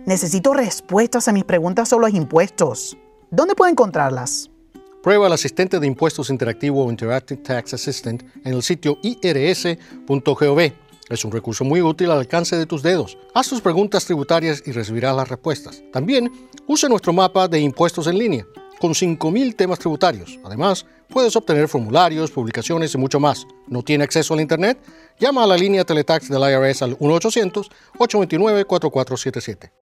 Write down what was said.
Necesito respuestas a mis preguntas sobre los impuestos. ¿Dónde puedo encontrarlas? Prueba el asistente de impuestos interactivo o Interactive Tax Assistant en el sitio irs.gov. Es un recurso muy útil al alcance de tus dedos. Haz tus preguntas tributarias y recibirás las respuestas. También usa nuestro mapa de impuestos en línea, con 5,000 temas tributarios. Además, puedes obtener formularios, publicaciones y mucho más. ¿No tiene acceso al Internet? Llama a la línea Teletax del IRS al 1-800-829-4477.